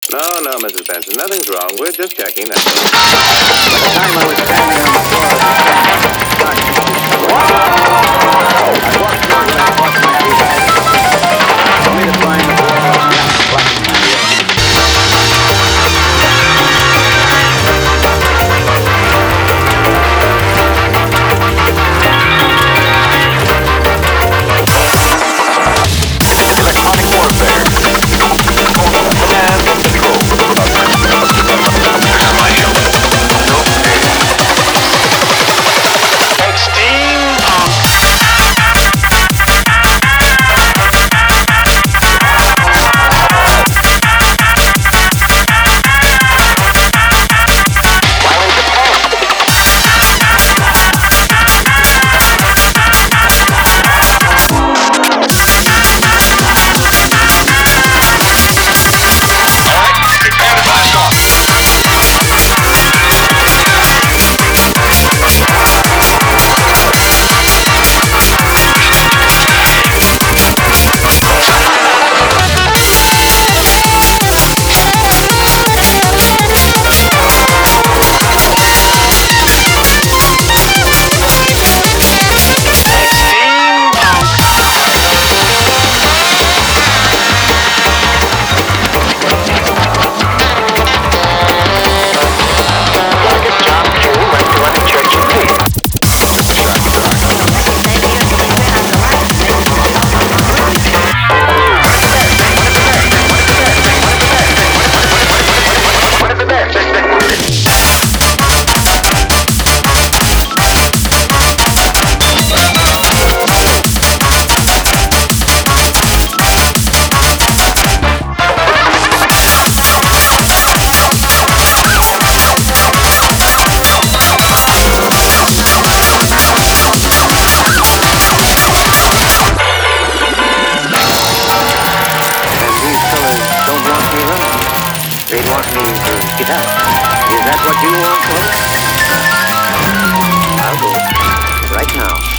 No, Mrs. Benson, nothing's wrong. We're just checking. By the time I was standing on the floor of the I walked through and I bought my feet only to find the wall blocking my view. Electronic warfare. Command control. They want me to get up. Is that what you want, folks? I'll go. Right now.